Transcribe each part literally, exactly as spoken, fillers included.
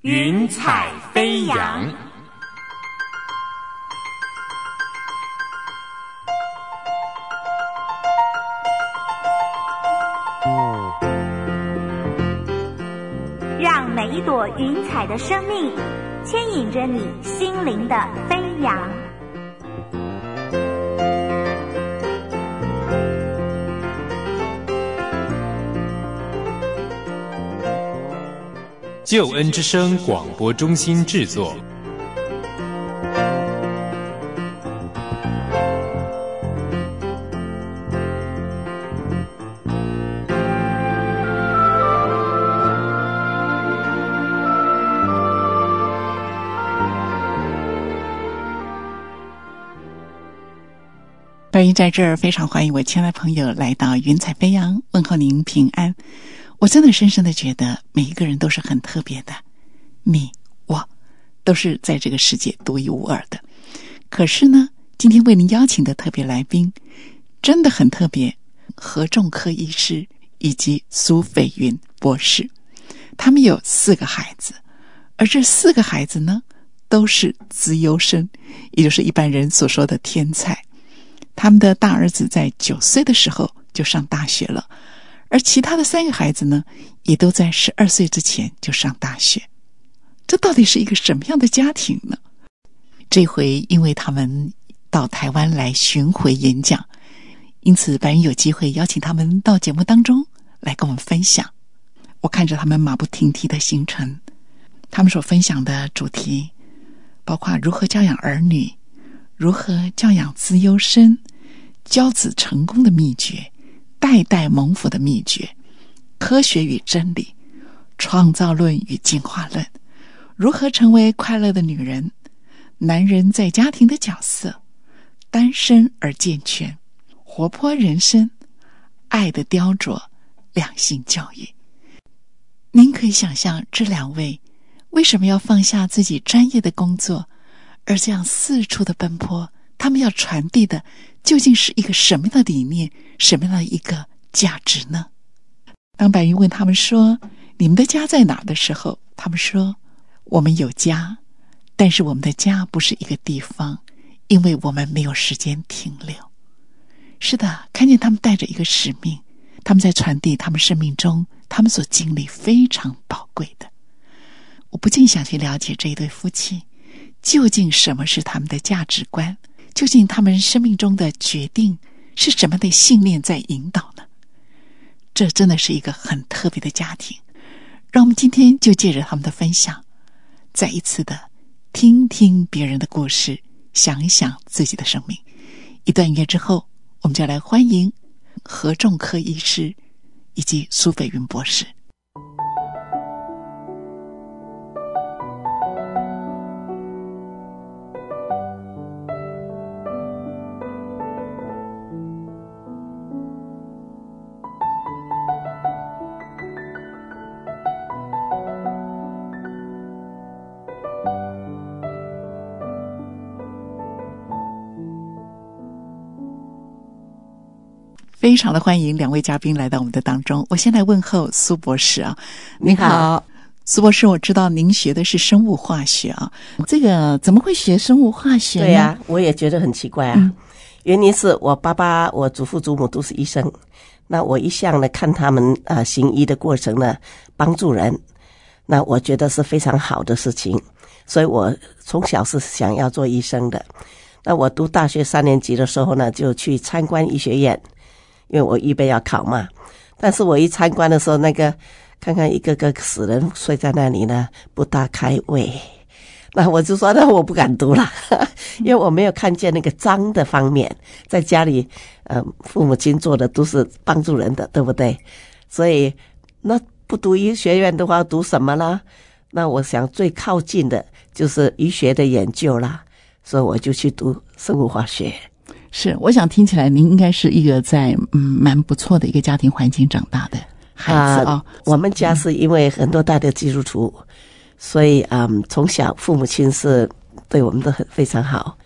云彩飞扬。 让每一朵云彩的生命牵引着你心灵的飞扬。 救恩之声广播中心制作。 各位在这儿非常欢迎我亲爱的朋友来到云彩飞扬，问候您平安。我真的深深的觉得每一个人都是很特别的，你我都是在这个世界独一无二的。可是呢，今天为您邀请的特别来宾真的很特别，何仲科医师以及苏斐云博士，他们有四个孩子，而这四个孩子呢都是资优生，也就是一般人所说的天才。他们的大儿子在九岁的时候就上大学了，而其他的三个孩子呢，也都在十二岁之前就上大学。这到底是一个什么样的家庭呢？这回因为他们到台湾来巡回演讲，因此白云有机会邀请他们到节目当中来跟我们分享。我看着他们马不停蹄的行程，他们所分享的主题包括如何教养儿女，如何教养资优生，教子成功的秘诀，代代蒙福的秘诀，科学与真理，创造论与进化论，如何成为快乐的女人，男人在家庭的角色，单身而健全，活泼人生，爱的雕琢，两性教育。您可以想象这两位为什么要放下自己专业的工作，而这样四处的奔波，他们要传递的究竟是一个什么样的理念，什么样的一个价值呢？当白云问他们说你们的家在哪的时候，他们说我们有家，但是我们的家不是一个地方，因为我们没有时间停留。是的，看见他们带着一个使命，他们在传递他们生命中他们所经历非常宝贵的。我不禁想去了解这一对夫妻究竟什么是他们的价值观，究竟他们生命中的决定是什么的信念在引导呢？这真的是一个很特别的家庭。让我们今天就借着他们的分享，再一次的听听别人的故事，想一想自己的生命。一段音乐之后，我们就来欢迎何仲科医师以及苏斐云博士。非常的欢迎两位嘉宾来到我们的当中。我先来问候苏博士啊。您好，苏博士，我知道您学的是生物化学啊，这个怎么会学生物化学呢？ 对呀、啊，我也觉得很奇怪啊。嗯、原因是我爸爸、我祖父、祖母都是医生，那我一向呢看他们啊、呃、行医的过程呢，帮助人，那我觉得是非常好的事情，所以我从小是想要做医生的。那我读大学三年级的时候呢，就去参观医学院。因为我预备要考嘛，但是我一参观的时候，那个看看一个个死人睡在那里呢，不大开胃，那我就说那我不敢读了，因为我没有看见那个脏的方面。在家里，呃，父母亲做的都是帮助人的，对不对？所以那不读医学院的话，读什么呢？那我想最靠近的就是医学的研究啦，所以我就去读生物化学。 是，我想听起来您应该是一个在嗯蛮不错的一个家庭环境长大的孩子啊、哦。 我们家是因为很多代的基督徒，所以嗯从小父母亲是对我们都很非常好。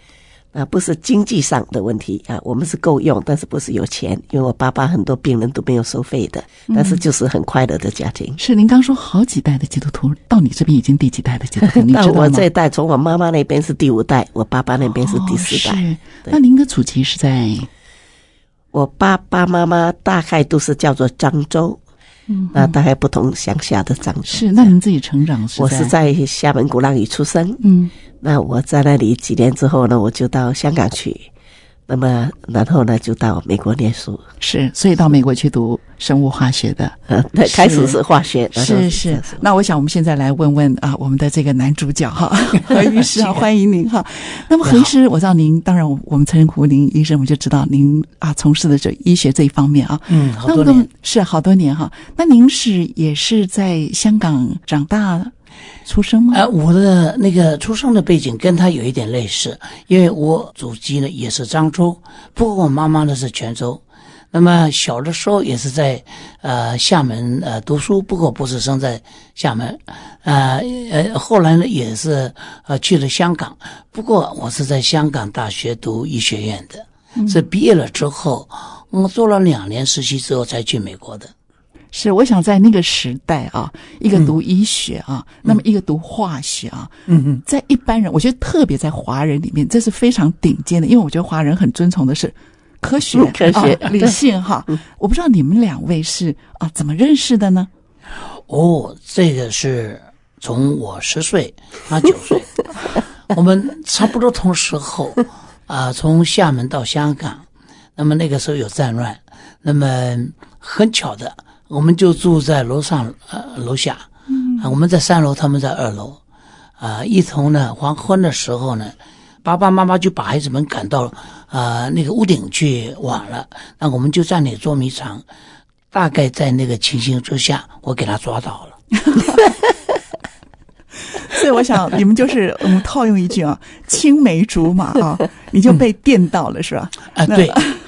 啊，不是经济上的问题啊，我们是够用，但是不是有钱，因为我爸爸很多病人都没有收费的，但是就是很快乐的家庭。 嗯、是您刚说好几代的基督徒，到你这边已经第几代的基督徒？你知道吗？ 到我这一代，从我妈妈那边是第五代，我爸爸那边是第四代。 哦、是，那您的祖籍是在？ 我爸爸妈妈大概都是叫做漳州。嗯，那大概不同乡下的漳州。 是，那您自己成长是在？ 我是在厦门鼓浪屿出生。 嗯， 那我在那里几年之后呢，我就到香港去，那么然后呢就到美国念书。 是，所以到美国去读生物化学的。 呃，开始是化学。 是是。那我想我们现在来问问啊，我们的这个男主角哈，何医师啊，欢迎您哈。那么何医师，我知道您，当然我们称呼您医生，我就知道您啊从事的这医学这一方面啊。 嗯，好多年。 是好多年哈。那您是也是在香港长大出生吗？ 呃，我的那个出生的背景跟他有一点类似，因为我祖籍呢也是漳州，不过我妈妈呢是泉州。那么小的时候也是在呃厦门呃读书，不过不是生在厦门，呃呃后来呢也是呃去了香港，不过我是在香港大学读医学院的，嗯、是毕业了之后，我做了两年实习之后才去美国的。 是，我想在那个时代啊，一个读医学啊，嗯、那么一个读化学啊， 嗯嗯， 在一般人，我觉得特别在华人里面，这是非常顶尖的，因为我觉得华人很尊崇的是科学、 嗯、科学、 啊、理性哈。我不知道你们两位是啊怎么认识的呢？ 哦，这个是从我十岁，他九岁，我们差不多同时候啊，从厦门到香港，那么那个时候有战乱，那么很巧的。我们就住在楼上呃楼下，嗯、啊，我们在三楼，他们在二楼，啊，一同呢黄昏的时候呢，爸爸妈妈就把孩子们赶到啊、呃、那个屋顶去玩了，那我们就在那里捉迷藏，大概在那个情形之下，我给他抓到了。 所以我想你们就是我们套用一句啊，青梅竹马啊，你就被电到了、嗯、是吧？ 啊，对。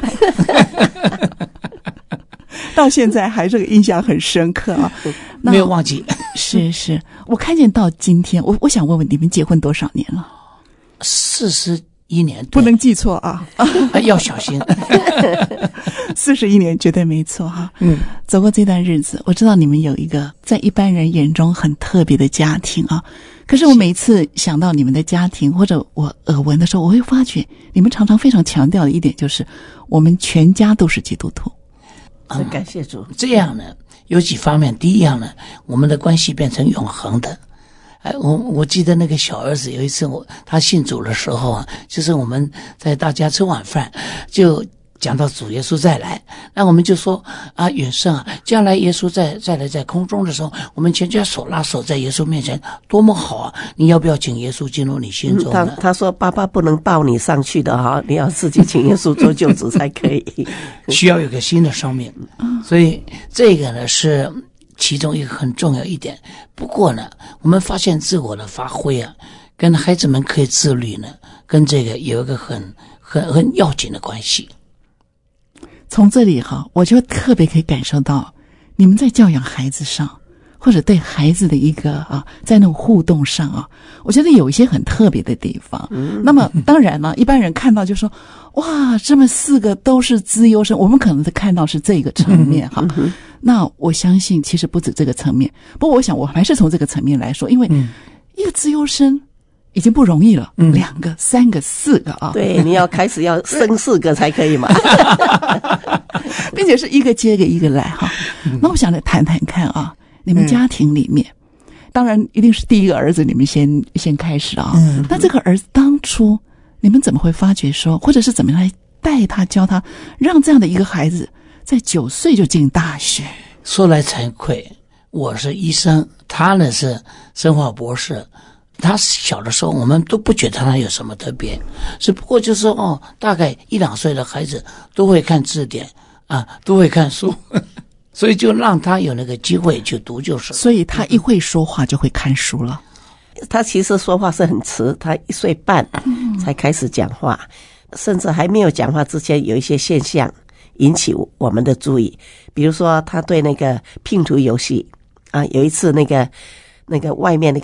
到现在还这个印象很深刻啊， 没有忘记。 是是，我看见到今天，我我想问问你们结婚多少年了？ 四十一年， 不能记错啊， 啊要小心。 四十一年绝对没错哈。 嗯， 走过这段日子，我知道你们有一个在一般人眼中很特别的家庭啊。可是我每次想到你们的家庭，或者我耳闻的时候，我会发觉你们常常非常强调的一点就是，我们全家都是基督徒。 嗯，感谢主。 这样呢，有几方面。第一样呢，我们的关系变成永恒的。哎，我我记得那个小儿子有一次我他信主的时候啊，就是我们在大家吃晚饭，就讲到主耶稣再来，那我们就说啊，远胜啊，将来耶稣再再来在空中的时候，我们全家手拉手在耶稣面前，多么好啊！你要不要请耶稣进入你心中呢？ 嗯、他他说爸爸不能抱你上去的哈，你要自己请耶稣做救主才可以。 需要有个新的生命，所以这个呢是其中一个很重要一点。不过呢，我们发现自我的发挥啊，跟孩子们可以自律呢，跟这个有一个很很很要紧的关系。 从这里哈，我就特别可以感受到你们在教养孩子上，或者对孩子的一个啊，在那种互动上啊，我觉得有一些很特别的地方。嗯、那么当然了，一般人看到就说，哇，这么四个都是资优生，我们可能看到是这个层面哈。嗯、那我相信其实不止这个层面，不过我想我还是从这个层面来说，因为一个资优生已经不容易了，嗯、两个、三个、四个啊！ 对，你要开始要生四个才可以嘛， 并且是一个接着一个来哈。嗯、那我想来谈谈看啊，你们家庭里面，嗯、当然一定是第一个儿子你们先先开始啊。嗯、那这个儿子当初你们怎么会发觉说，或者是怎么来带他教他，让这样的一个孩子在九岁就进大学？ 说来惭愧，我是医生，他呢是生化博士。他小的时候我们都不觉得他有什么特别，只不过就是说哦，大概一两岁的孩子都会看字典啊，都会看书，所以就让他有那个机会去读就是。 所以他一会说话就会看书了。 他其实说话是很迟，他一岁半才开始讲话，嗯、甚至还没有讲话之前有一些现象引起我们的注意，比如说他对那个拼图游戏啊，有一次那个那个外面那个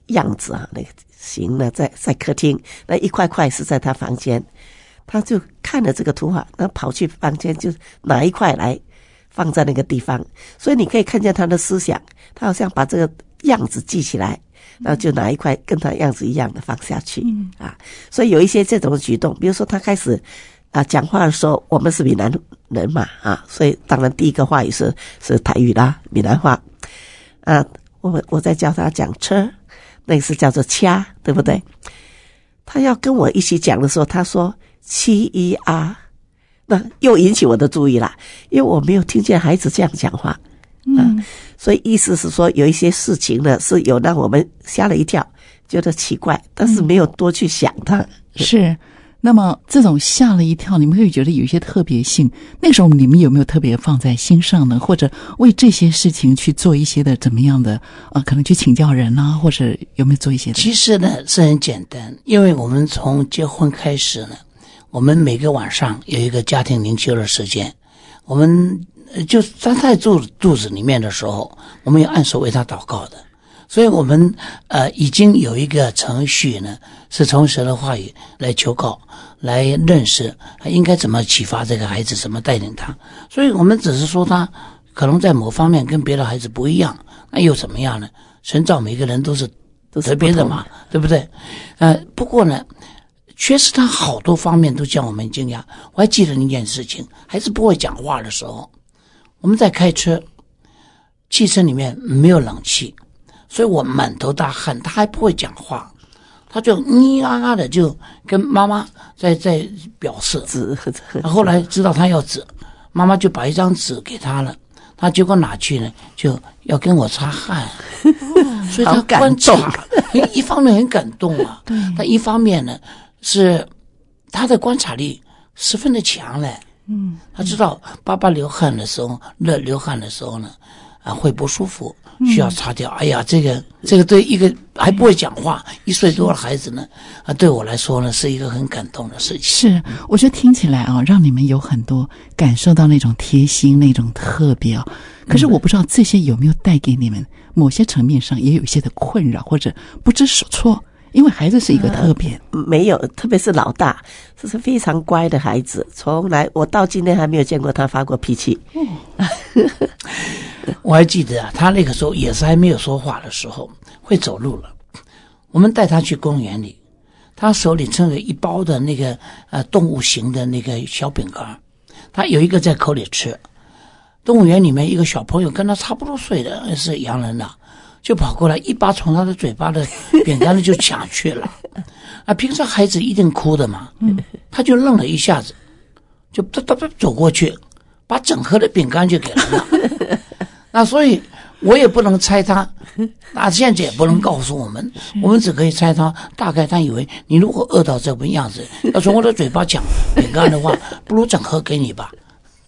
样子啊，那个形呢，在在客厅，那一块块是在他房间，他就看了这个图画，那跑去房间就拿一块来放在那个地方，所以你可以看见他的思想，他好像把这个样子记起来，然后就拿一块跟他样子一样的放下去、嗯、啊，所以有一些这种举动，比如说他开始啊讲话的时候，我们是闽南人嘛啊，所以当然第一个话语是是台语啦，闽南话啊，我我在教他讲车，那个是叫做掐，对不对？他要跟我一起讲的时候，他说七一啊，那又引起我的注意啦，因为我没有听见孩子这样讲话。嗯、啊，所以意思是说有一些事情呢是有让我们吓了一跳，觉得奇怪，但是没有多去想它。嗯、 是，那么这种吓了一跳，你们会觉得有一些特别性，那时候你们有没有特别放在心上呢？或者为这些事情去做一些的怎么样的啊？可能去请教人啊，或者有没有做一些的？ 其实呢是很简单，因为我们从结婚开始呢，我们每个晚上有一个家庭灵修的时间，我们就在在肚肚子里面的时候，我们要按手为他祷告的，所以我们呃已经有一个程序呢，是从神的话语来求告，来认识应该怎么启发这个孩子，怎么带领他。所以我们只是说他可能在某方面跟别的孩子不一样，那又怎么样呢？神造每个人都是特别的嘛，对不对？呃，不过呢，确实他好多方面都叫我们惊讶。我还记得一件事情，孩子不会讲话的时候，我们在开车，汽车里面没有冷气，所以我满头大汗，他还不会讲话，他就咿呀呀的就跟妈妈在在表示纸， 后来知道他要纸，妈妈就把一张纸给他了，他结果拿去呢，就要跟我擦汗，所以他观察，一方面很感动啊，但一方面呢是他的观察力十分的强嘞。嗯，他知道爸爸流汗的时候，热流汗的时候呢，啊会不舒服，需要擦掉。嗯、哎呀，这个这个对一个还不会讲话一岁多的孩子呢，啊对我来说呢是一个很感动的事情。 是，我觉得听起来啊，让你们有很多感受到那种贴心、那种特别啊。可是我不知道这些有没有带给你们某些层面上也有一些的困扰或者不知所措。因为孩子是一个特别、 呃、没有，特别是老大，这是非常乖的孩子，从来我到今天还没有见过他发过脾气。哦、 我还记得啊，他那个时候也是还没有说话的时候，会走路了。我们带他去公园里，他手里撑着一包的那个呃动物型的那个小饼干，他有一个在口里吃。动物园里面一个小朋友跟他差不多岁的，是洋人呐、啊。就跑过来一把从他的嘴巴的饼干呢就抢去了啊！平常孩子一定哭的嘛，他就愣了一下子，就哒哒哒走过去，把整盒的饼干就给了他。那所以我也不能猜他，那现在也不能告诉我们，我们只可以猜他大概他以为你如果饿到这个样子，要从我的嘴巴抢饼干的话，不如整盒给你吧。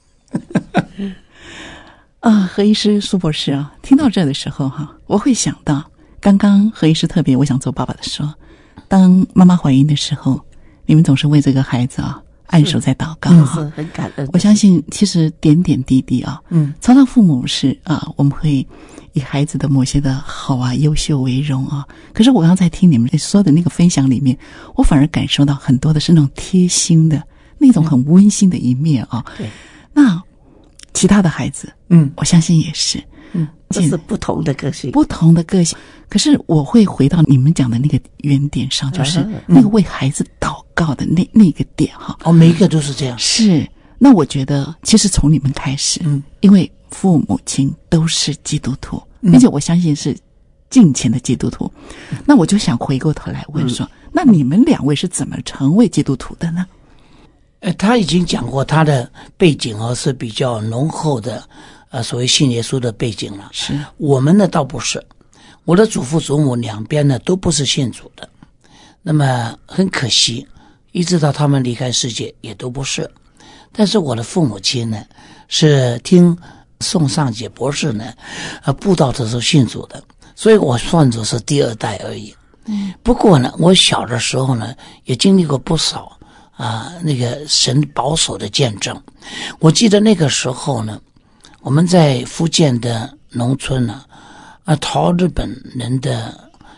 啊，何医师、苏博士啊，听到这的时候哈，我会想到刚刚何医师特别我想做爸爸的说，当妈妈怀孕的时候，你们总是为这个孩子啊按手在祷告哈、 嗯，很感恩。 我相信其实点点滴滴啊，嗯，常常父母是啊，我们会以孩子的某些的好啊、优秀为荣啊。可是我刚才听你们说的那个分享里面，我反而感受到很多的是那种贴心的那种很温馨的一面啊。对，那。其他的孩子，嗯，我相信也是， 嗯，这是不同的个性， 不同的个性。可是我会回到你们讲的那个原点上，就是那个为孩子祷告的那那个点哈。 哦，每一个都是这样。 是，那我觉得其实从你们开始，嗯，因为父母亲都是基督徒，并且我相信是敬虔的基督徒，嗯、那我就想回过头来问说，嗯、那你们两位是怎么成为基督徒的呢？ 呃，他已经讲过他的背景哦，是比较浓厚的，呃，所谓信耶稣的背景了。 是我们呢倒不是，我的祖父祖母两边呢都不是信主的，那么很可惜，一直到他们离开世界也都不是。但是我的父母亲呢是听宋尚杰博士呢呃布道的时候信主的，所以我算作是第二代而已。嗯，不过呢，我小的时候呢也经历过不少。啊，那个神保守的见证，我记得那个时候呢，我们在福建的农村呢，啊，讨日本人的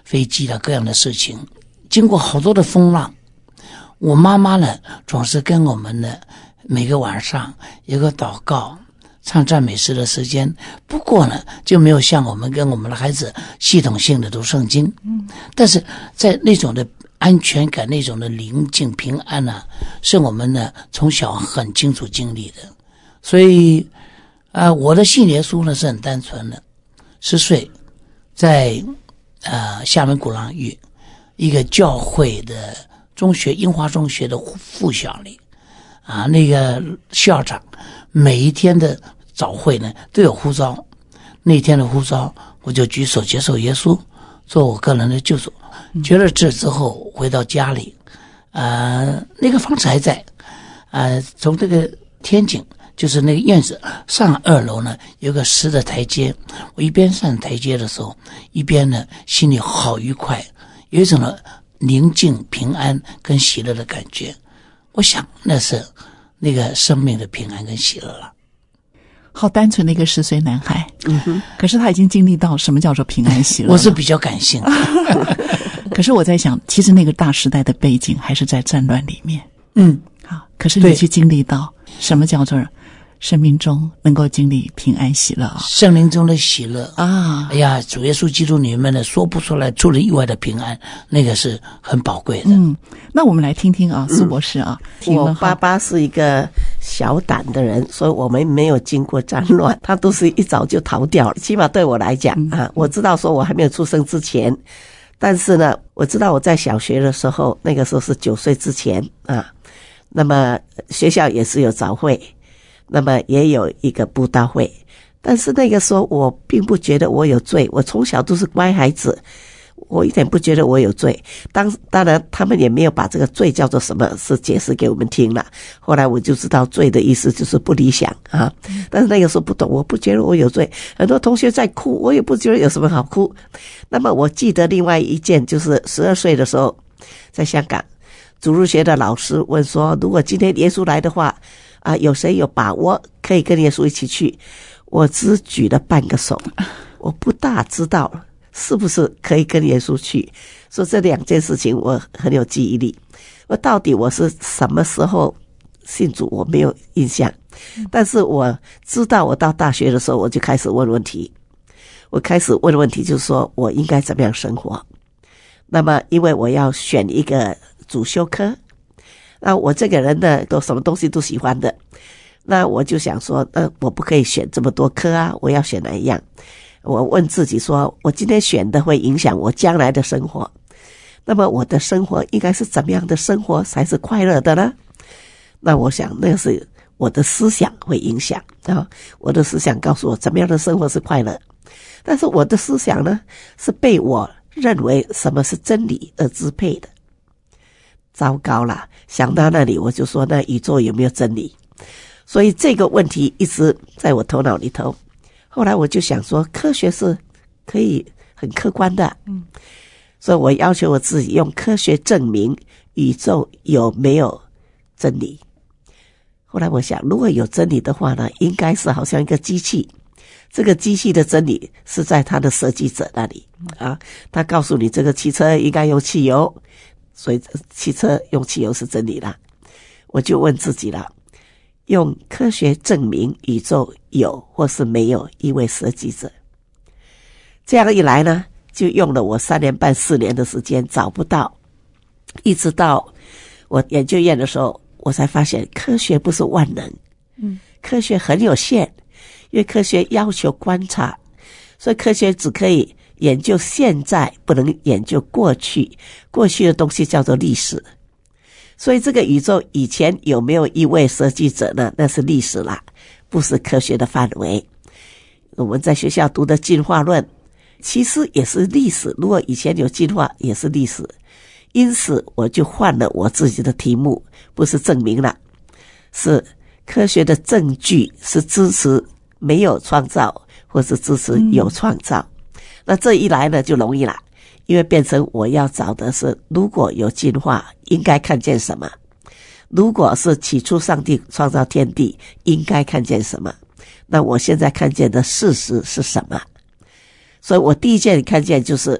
飞机啦各样的事情，经过好多的风浪，我妈妈呢总是跟我们呢每个晚上有个祷告唱赞美诗的时间，不过呢就没有像我们跟我们的孩子系统性的读圣经，嗯，但是在那种的安全感，那种的宁静平安呢、啊，是我们呢从小很清楚经历的。所以啊、呃，我的信耶稣呢是很单纯的，十岁在呃厦门鼓浪屿一个教会的中学英华中学的附小里啊，那个校长每一天的早会呢都有呼召，那天的呼召我就举手接受耶稣做我个人的救主。觉了这之后回到家里，呃，那个房子还在，呃，从这个天井就是那个院子上二楼呢，有个石的台阶。我一边上台阶的时候，一边呢心里好愉快，有一种呢宁静、平安跟喜乐的感觉。我想那是那个生命的平安跟喜乐了。 好单纯的一个十岁男孩，嗯哼，可是他已经经历到什么叫做平安喜乐。 我是比较感性可是我在想，其实那个大时代的背景还是在战乱里面， 嗯， 好，可是你去经历到什么叫做生命中能够经历平安喜乐啊， 圣灵中的喜乐啊！ 哎呀，主耶稣基督里面的说不出来出人意外的平安，那个是很宝贵的。 嗯，那我们来听听啊，苏博士啊， 嗯、我爸爸是一个小胆的人，所以我们没有经过战乱，他都是一早就逃掉了。起码对我来讲啊，我知道说我还没有出生之前，但是呢，我知道我在小学的时候，那个时候是九岁之前啊，那么学校也是有早会。那么也有一个布道会，但是那个时候我并不觉得我有罪，我从小都是乖孩子，我一点不觉得我有罪。当当然他们也没有把这个罪叫做什么是解释给我们听了，后来我就知道罪的意思就是不理想啊。但是那个时候不懂，我不觉得我有罪，很多同学在哭，我也不觉得有什么好哭。那么我记得另外一件就是十二岁的时候在香港，主日学的老师问说，如果今天耶稣来的话啊，有谁有把握可以跟耶稣一起去？我只举了半个手，我不大知道是不是可以跟耶稣去。所以这两件事情我很有记忆力。我到底我是什么时候信主，我没有印象，但是我知道我到大学的时候我就开始问问题。我开始问问题就是说我应该怎么样生活。那么因为我要选一个主修科，那我这个人呢，都什么东西都喜欢的，那我就想说，呃，我不可以选这么多科啊，我要选哪一样？我问自己说，我今天选的会影响我将来的生活，那么我的生活应该是怎么样的生活才是快乐的呢？那我想，那是我的思想会影响啊，我的思想告诉我怎么样的生活是快乐，但是我的思想呢，是被我认为什么是真理而支配的。糟糕了，想到那里我就说，那宇宙有没有真理？所以这个问题一直在我头脑里头。后来我就想说，科学是可以很客观的，嗯，所以我要求我自己用科学证明宇宙有没有真理。后来我想，如果有真理的话呢，应该是好像一个机器，这个机器的真理是在它的设计者那里啊，他告诉你这个汽车应该用汽油，所以汽车用汽油是真理啦。我就问自己了，用科学证明宇宙有或是没有一位设计者。这样一来呢，就用了我三年半四年的时间找不到，一直到我研究院的时候，我才发现科学不是万能，嗯，科学很有限，因为科学要求观察，所以科学只可以研究现在，不能研究过去，过去的东西叫做历史。所以这个宇宙以前有没有一位设计者呢？那是历史啦，不是科学的范围。我们在学校读的进化论其实也是历史，如果以前有进化也是历史。因此我就换了我自己的题目，不是证明了，是科学的证据是支持没有创造，或是支持有创造。嗯，那这一来呢就容易了，因为变成我要找的是，如果有进化应该看见什么，如果是起初上帝创造天地应该看见什么，那我现在看见的事实是什么。所以我第一件看见就是，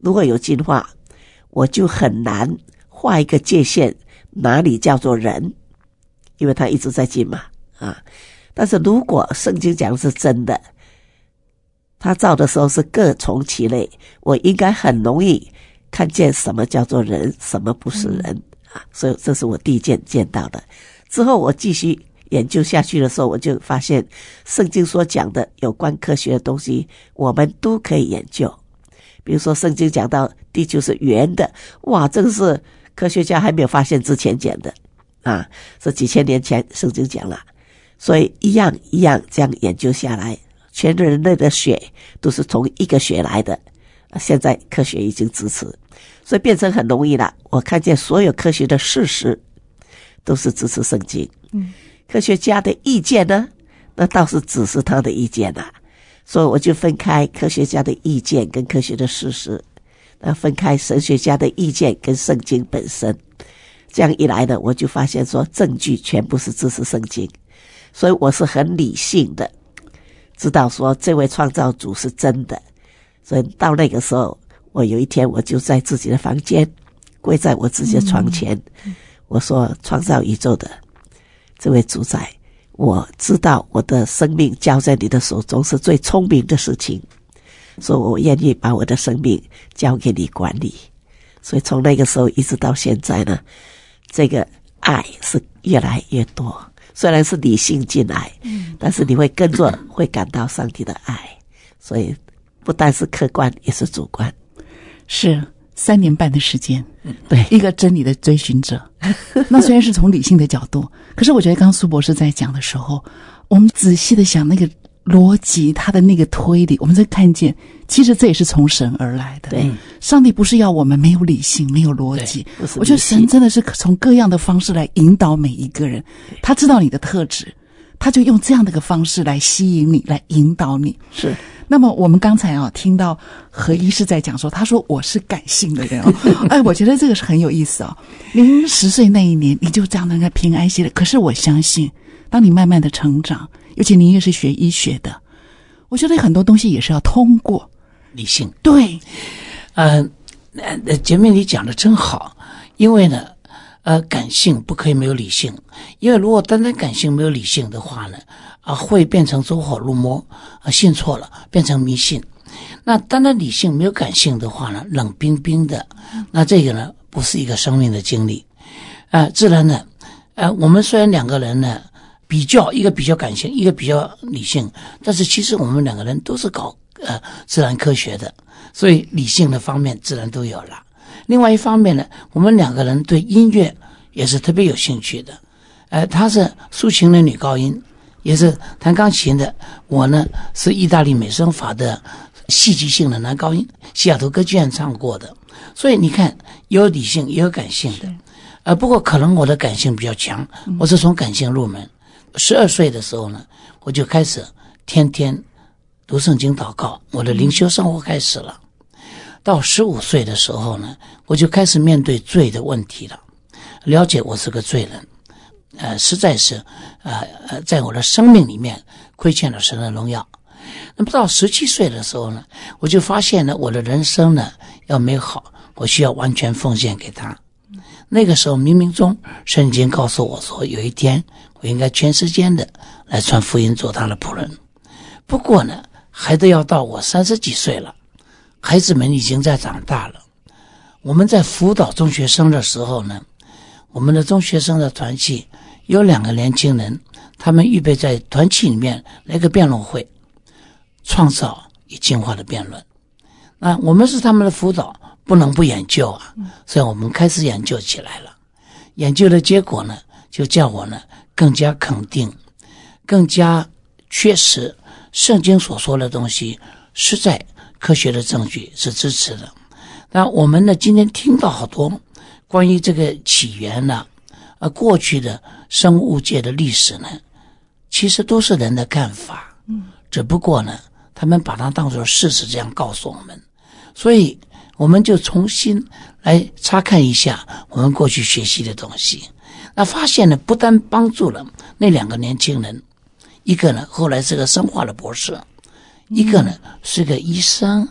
如果有进化，我就很难画一个界限，哪里叫做人，因为它一直在进嘛啊。但是如果圣经讲的是真的，他造的时候是各从其类，我应该很容易看见什么叫做人，什么不是人、嗯、啊。所以这是我第一件见到的。之后我继续研究下去的时候，我就发现圣经所讲的有关科学的东西，我们都可以研究。比如说圣经讲到地球是圆的，哇，这个是科学家还没有发现之前讲的啊，是几千年前圣经讲了。所以一样一样这样研究下来，全人类的血都是从一个血来的，现在科学已经支持，所以变成很容易了。我看见所有科学的事实都是支持圣经，嗯，科学家的意见呢，那倒是只是他的意见啊。所以我就分开科学家的意见跟科学的事实，那分开神学家的意见跟圣经本身。这样一来呢，我就发现说证据全部是支持圣经。所以我是很理性的，知道说这位创造主是真的。所以到那个时候，我有一天我就在自己的房间，跪在我自己的床前，嗯、我说创造宇宙的这位主宰，我知道我的生命交在你的手中是最聪明的事情，所以我愿意把我的生命交给你管理。所以从那个时候一直到现在呢，这个爱是越来越多。虽然是理性进来，但是你会跟着会感到上帝的爱，所以不但是客观也是主观。 是三年半的时间， 对， 一个真理的追寻者。那虽然是从理性的角度，可是我觉得刚刚苏博士在讲的时候，我们仔细的想那个逻辑，他的那个推理，我们在看见其实这也是从神而来的。 对， 上帝不是要我们没有理性没有逻辑，我觉得神真的是从各样的方式来引导每一个人，他知道你的特质，他就用这样的一个方式来吸引你，来引导你。 是。 那么我们刚才啊听到何医师在讲说，他说我是感性的人哦，哎，我觉得这个是很有意思哦。您十岁那一年你就这样的平安喜乐，可是我相信当你慢慢的成长，尤其您也是学医学的，我觉得很多东西也是要通过理性。 对， 呃，呃，姐妹你讲的真好，因为呢，呃，感性不可以没有理性，因为如果单单感性没有理性的话呢，啊，会变成走火入魔，啊，信错了，变成迷信。那单单理性没有感性的话呢，冷冰冰的，那这个呢，不是一个生命的经历。呃，自然呢，呃，我们虽然两个人呢，比较一个比较感性，一个比较理性，但是其实我们两个人都是搞呃自然科学的，所以理性的方面自然都有了。另外一方面呢，我们两个人对音乐也是特别有兴趣的。呃，他是抒情的女高音，也是弹钢琴的。我呢是意大利美声法的戏剧性的男高音，西雅图歌剧院唱过的。所以你看，有理性也有感性的。呃，不过可能我的感性比较强，我是从感性入门。十二岁的时候呢，我就开始天天读圣经祷告，我的灵修生活开始了。到十五岁的时候呢，我就开始面对罪的问题了，了解我是个罪人，呃，实在是呃呃，在我的生命里面亏欠了神的荣耀。那么到十七岁的时候呢，我就发现呢，我的人生呢要美好，我需要完全奉献给他。那个时候冥冥中圣经告诉我说，有一天我应该全时间的来传福音，做他的仆人。不过呢，还得要到我三十几岁了，孩子们已经在长大了。我们在辅导中学生的时候呢，我们的中学生的团契有两个年轻人，他们预备在团契里面来个辩论会，创造与进化的辩论。那我们是他们的辅导，不能不研究啊，所以我们开始研究起来了。研究的结果呢，就叫我呢更加肯定，更加确实圣经所说的东西实在科学的证据是支持的。那我们呢今天听到好多关于这个起源呢，呃过去的生物界的历史呢，其实都是人的看法，嗯，只不过呢他们把它当作事实这样告诉我们。所以我们就重新来查看一下我们过去学习的东西。那发现呢，不但帮助了那两个年轻人，一个呢后来是个生化的博士，一个呢是个医生。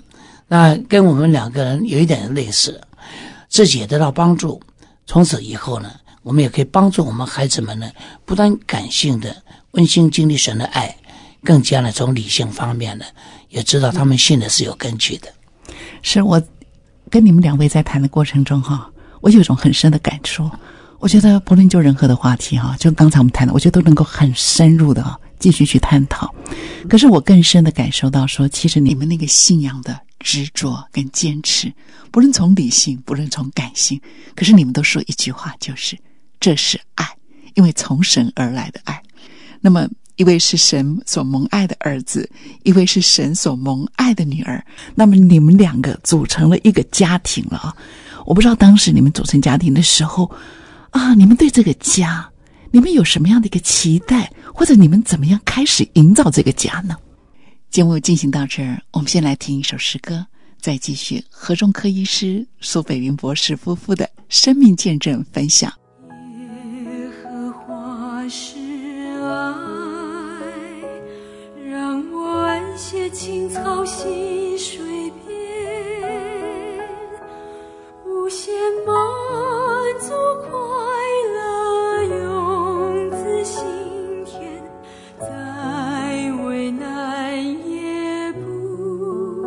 那跟我们两个人有一点类似，自己也得到帮助。从此以后呢，我们也可以帮助我们孩子们呢，不但感性的温馨经历神的爱，更加呢从理性方面呢，也知道他们信的是有根据的。 是我跟你们两位在谈的过程中哈，我有一种很深的感触。我觉得不论就任何的话题哈，就刚才我们谈的，我觉得都能够很深入的哈继续去探讨。可是我更深的感受到说，其实你们那个信仰的执着跟坚持，不论从理性，不论从感性，可是你们都说一句话，就是这是爱，因为从神而来的爱。那么一位是神所蒙爱的儿子，一位是神所蒙爱的女儿，那么你们两个组成了一个家庭了啊！我不知道当时你们组成家庭的时候啊，你们对这个家，你们有什么样的一个期待，或者你们怎么样开始营造这个家呢？节目进行到这儿，我们先来听一首诗歌，再继续何仲科医师、苏北云博士夫妇的生命见证分享。 耶和华是爱，让我安歇青草溪水边，无限满足快乐永自心田，在为难也不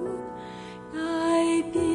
改变。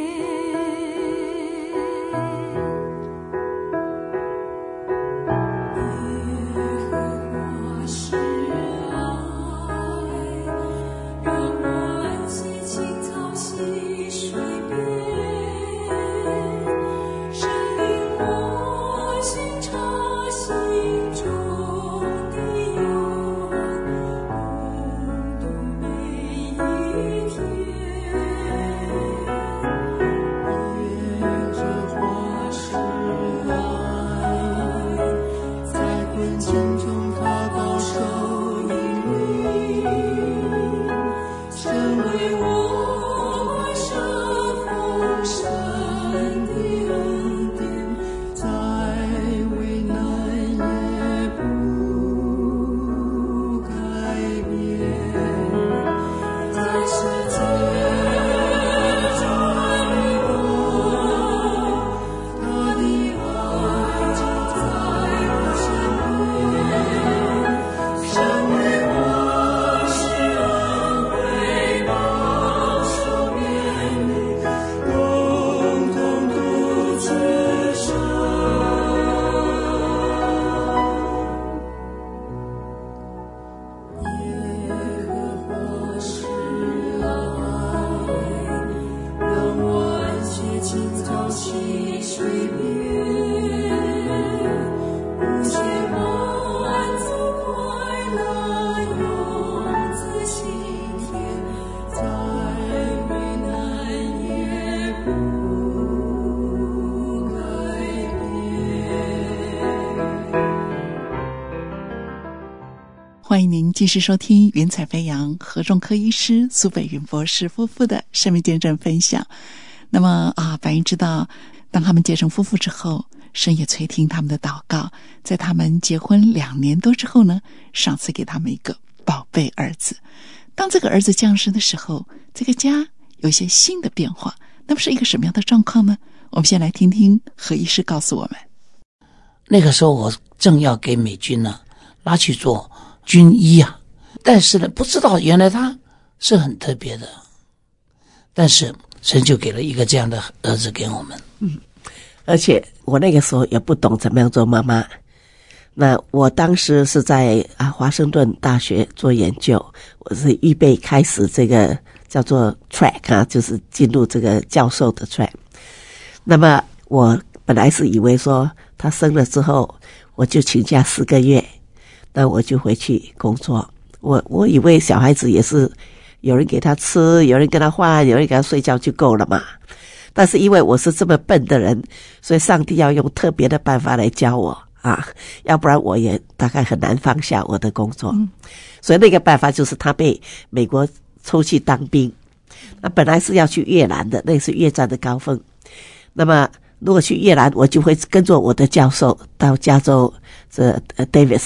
欢迎您继续收听云彩飞扬何仲科医师、苏北云博士夫妇的生命见证分享。那么啊，白云知道，当他们结成夫妇之后，神也垂听他们的祷告，在他们结婚两年多之后呢，赏赐给他们一个宝贝儿子。当这个儿子降生的时候，这个家有一些新的变化，那么是一个什么样的状况呢？我们先来听听何医师告诉我们。 那个时候我正要给美军呢拉去做军医啊，但是呢不知道原来他是很特别的，但是神就给了一个这样的儿子给我们。 嗯，而且我那个时候也不懂怎么样做妈妈。那我当时是在啊华盛顿大学做研究，我是预备开始这个叫做 track 啊，就是进入这个教授的 track。那么我本来是以为说他生了之后我就请假四个月，那我就回去工作。我我以为小孩子也是有人给他吃，有人跟他换，有人给他睡觉就够了嘛。但是因为我是这么笨的人，所以上帝要用特别的办法来教我啊，要不然我也大概很难放下我的工作。嗯、所以那个办法就是他被美国抽去当兵，那本来是要去越南的，那是越战的高峰。那么如果去越南，我就会跟着我的教授到加州这呃 Davis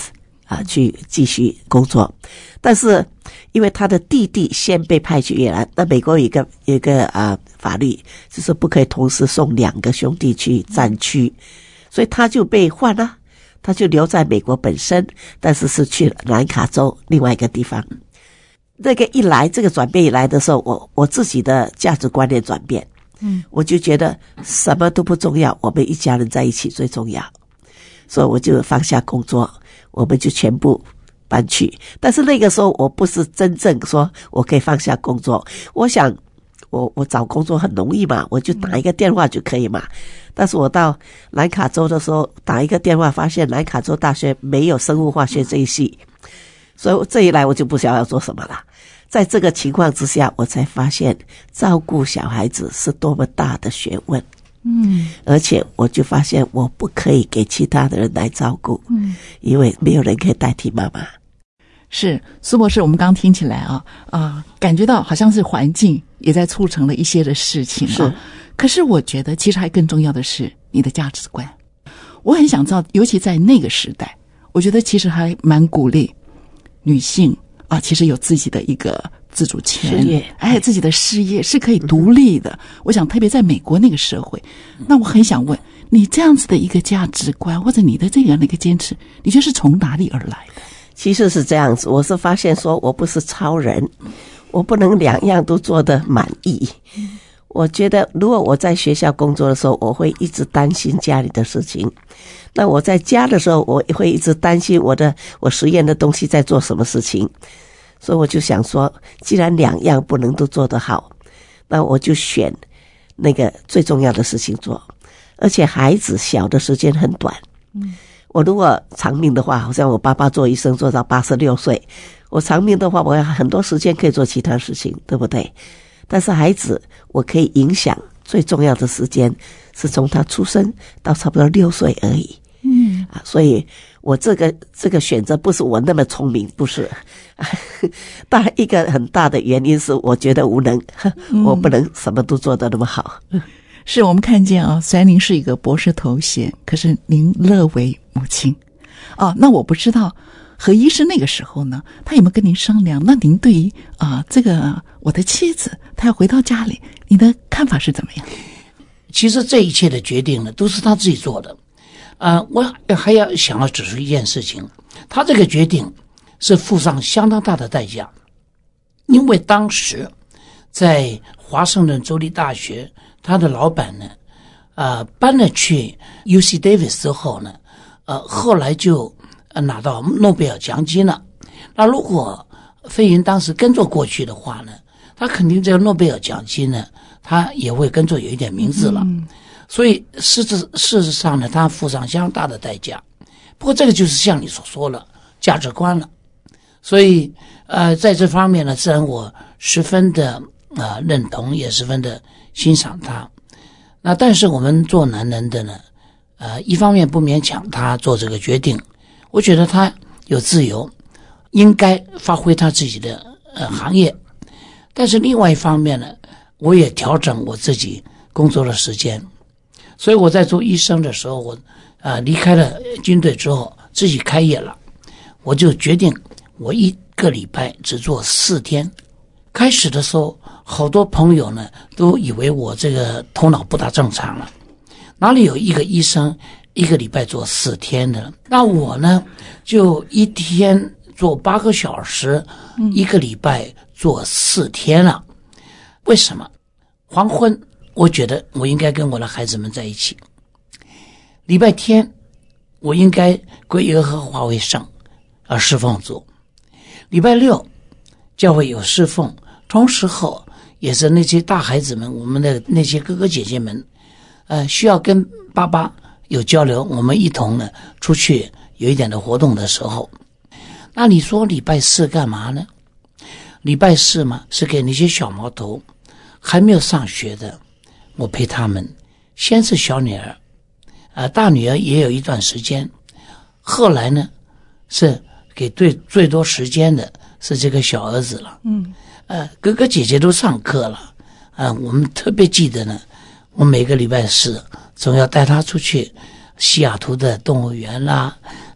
啊去继续工作。但是因为他的弟弟先被派去越南，那美国有一个有一个啊法律，就是不可以同时送两个兄弟去战区，所以他就被换了，他就留在美国本身，但是是去南卡州另外一个地方。那个一来，这个转变一来的时候，我我自己的价值观念转变，嗯，我就觉得什么都不重要，我们一家人在一起最重要，所以我就放下工作，我们就全部搬去。但是那个时候我不是真正说我可以放下工作，我想我我找工作很容易嘛，我就打一个电话就可以嘛。但是我到南卡州的时候打一个电话，发现南卡州大学没有生物化学这一系，所以这一来我就不晓得要做什么了。在这个情况之下，我才发现照顾小孩子是多么大的学问。嗯，而且我就发现我不可以给其他的人来照顾，嗯，因为没有人可以代替妈妈。 是苏博士，我们刚刚听起来啊啊、呃，感觉到好像是环境也在促成了一些的事情啊。 是， 可是我觉得其实还更重要的是你的价值观。我很想知道，尤其在那个时代，我觉得其实还蛮鼓励女性啊，其实有自己的一个自主权， 事业， 哎，自己的事业是可以独立的。嗯、我想特别在美国那个社会，那我很想问你，这样子的一个价值观或者你的这样的一个坚持，你觉得是从哪里而来的？ 其实是这样子，我是发现说我不是超人，我不能两样都做得满意。我觉得如果我在学校工作的时候，我会一直担心家里的事情，那我在家的时候，我会一直担心我的我实验的东西在做什么事情。所以我就想说，既然两样不能都做得好，那我就选那个最重要的事情做。而且孩子小的时间很短，嗯，我如果长命的话，好像我爸爸做医生做到八十六岁，我长命的话，我有很多时间可以做其他事情，对不对？但是孩子，我可以影响最重要的时间是从他出生到差不多六岁而已。嗯啊，所以我这个这个选择不是我那么聪明，不是。当然，一个很大的原因是我觉得无能，嗯、我不能什么都做得那么好。 是我们看见啊，虽然您是一个博士头衔，可是您乐为母亲。哦，那我不知道何医师那个时候呢，他有没有跟您商量？那您对于啊、呃、这个我的妻子她要回到家里，你的看法是怎么样？ 其实这一切的决定呢，都是他自己做的。呃，我还要想要指出一件事情，他这个决定是付上相当大的代价，因为当时在华盛顿州立大学，他的老板呢，呃，搬了去 U C Davis 之后呢，呃，后来就呃拿到诺贝尔奖金了。那如果费云当时跟着过去的话呢，他肯定这个诺贝尔奖金呢，他也会跟着有一点名字了。嗯，所以事实事实上呢，他付上相当大的代价。不过这个就是像你所说的价值观了。所以呃，在这方面呢，自然我十分的呃认同，也十分的欣赏他。那但是我们做男人的呢，呃，一方面不勉强他做这个决定，我觉得他有自由，应该发挥他自己的呃行业。但是另外一方面呢，我也调整我自己工作的时间。所以我在做医生的时候，我呃离开了军队之后，自己开业了，我就决定我一个礼拜只做四天。开始的时候，好多朋友呢都以为我这个头脑不大正常了，哪里有一个医生一个礼拜做四天的？那我呢就一天做八个小时，一个礼拜做四天了。为什么？黄昏我觉得我应该跟我的孩子们在一起，礼拜天我应该归耶和华为圣而侍奉主，礼拜六教会有侍奉，同时候也是那些大孩子们，我们的那些哥哥姐姐们呃，需要跟爸爸有交流，我们一同呢出去有一点的活动的时候。那你说礼拜四干嘛呢？礼拜四嘛，是给那些小毛头还没有上学的，我陪他们。先是小女儿，呃，大女儿也有一段时间，后来呢是给最最多时间的是这个小儿子了。嗯，呃，哥哥姐姐都上课了，呃，我们特别记得呢，我每个礼拜四总要带他出去西雅图的动物园啦，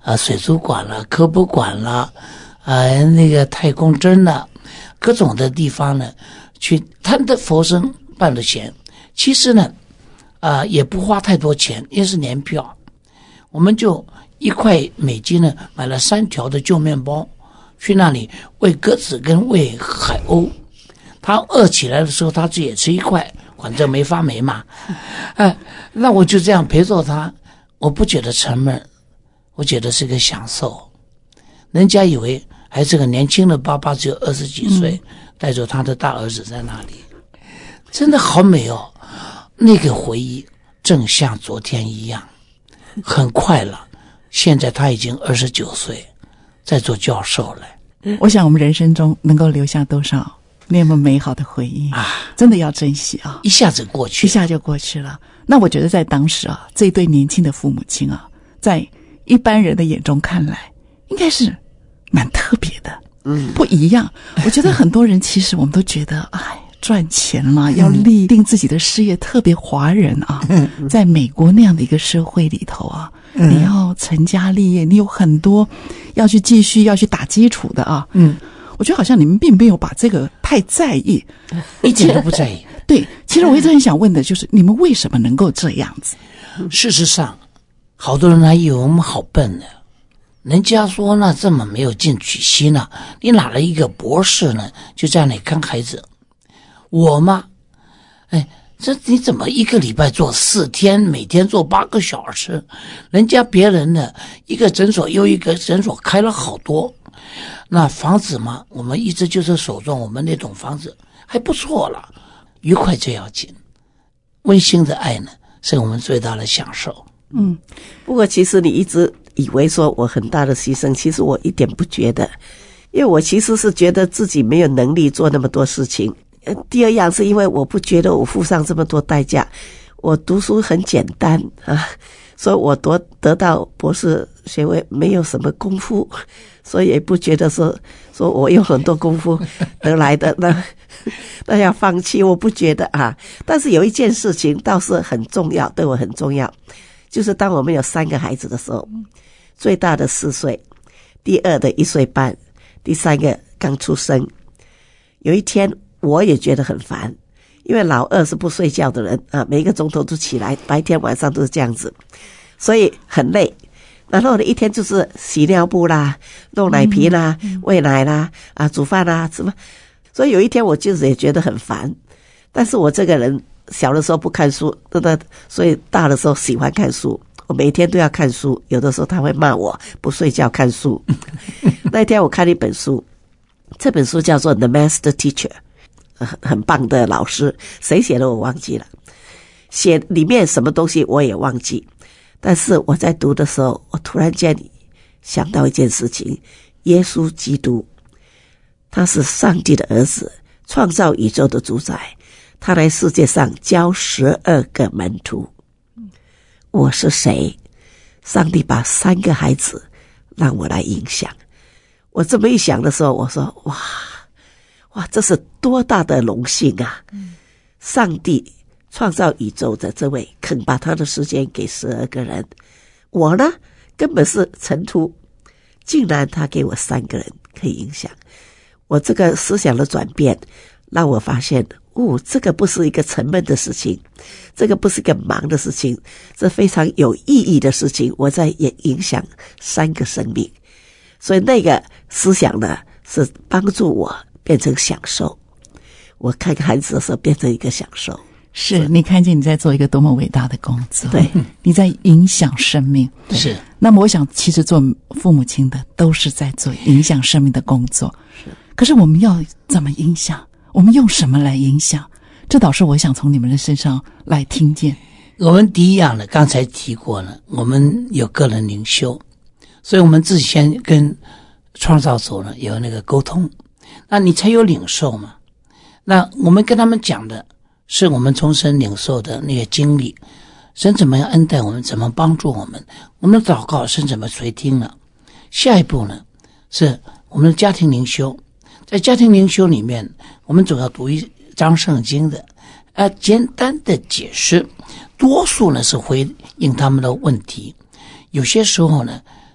啊水族馆了、科博馆了、啊那个太空针了，各种的地方呢，去他的佛生办的钱，其实呢，啊也不花太多钱，因为是年票，我们就一块美金呢买了三条的旧面包，去那里喂鸽子跟喂海鸥，它饿起来的时候，它自己也吃一块。反正没发霉嘛，哎，那我就这样陪着他，我不觉得沉闷，我觉得是个享受。人家以为还是个年轻的爸爸，只有二十几岁，嗯、带着他的大儿子在那里，真的好美哦。那个回忆正像昨天一样，很快了。现在他已经二十九岁，在做教授了。 我想我们人生中能够留下多少那么美好的回忆啊，真的要珍惜啊！ 一下子过去， 一下就过去了。那我觉得在当时啊，这对年轻的父母亲啊，在一般人的眼中看来，应该是蛮特别的，嗯，不一样。我觉得很多人其实我们都觉得，哎，赚钱啦，要立定自己的事业，特别华人啊，在美国那样的一个社会里头啊，你要成家立业，你有很多要去继续要去打基础的啊，嗯。我觉得好像你们并没有把这个太在意， 一点都不在意。 对，其实我一直很想问的就是，你们为什么能够这样子？ 事实上，好多人还以为我们好笨呢。人家说呢，这么没有进取心呢、啊，你哪来一个博士呢？就在那里看孩子。我嘛，哎，这你怎么一个礼拜做四天，每天做八个小时？人家别人呢，一个诊所又一个诊所开了好多。那房子嘛，我们一直就是守住我们那栋房子还不错了，愉快最要紧，温馨的爱呢是我们最大的享受。 嗯，不过其实你一直以为说我很大的牺牲，其实我一点不觉得，因为我其实是觉得自己没有能力做那么多事情。呃，第二样是因为我不觉得我付上这么多代价，我读书很简单啊，所以我得得到博士学位没有什么功夫，所以也不觉得说说我有很多功夫得来的，那那要放弃，我不觉得啊。但是有一件事情倒是很重要，对我很重要，就是当我们有三个孩子的时候，最大的四岁，第二的一岁半，第三个刚出生。有一天我也觉得很烦，因为老二是不睡觉的人啊，每一个钟头都起来，白天晚上都是这样子，所以很累。然后呢，一天就是洗尿布啦、弄奶瓶啦、嗯、喂奶啦、啊煮饭啦、什么。所以有一天我就是也觉得很烦，但是我这个人小的时候不看书，对不对？所以大的时候喜欢看书，我每天都要看书。有的时候他会骂我不睡觉看书。那一天我看一本书，这本书叫做《The Master Teacher》，很棒的老师，谁写的我忘记了，写里面什么东西我也忘记。但是我在读的时候，我突然间想到一件事情，耶稣基督他是上帝的儿子，创造宇宙的主宰，他来世界上教十二个门徒。我是谁？上帝把三个孩子让我来影响。我这么一想的时候，我说哇哇，这是多大的荣幸啊！上帝创造宇宙的这位肯把他的时间给十二个人，我呢根本是尘土，竟然他给我三个人可以影响。我这个思想的转变让我发现，哦，这个不是一个沉闷的事情，这个不是一个忙的事情，这非常有意义的事情，我在也影响三个生命。所以那个思想呢是帮助我变成享受，我看孩子的时候变成一个享受。 是你看见你在做一个多么伟大的工作， 对， 你在影响生命。 是。 那么我想其实做父母亲的都是在做影响生命的工作。 是。 可是我们要怎么影响？我们用什么来影响？这倒是我想从你们的身上来听见。 我们第一样呢，刚才提过了，我们有个人灵修，所以我们自己先跟创造主呢有那个沟通，那你才有领受嘛。那我们跟他们讲的是我们从神领受的那些经历，神怎么样恩待我们，怎么帮助我们，我们的祷告神怎么垂听了。下一步呢是我们的家庭灵修，在家庭灵修里面，我们总要读一章圣经的，呃，简单的解释，多数呢是回应他们的问题，有些时候呢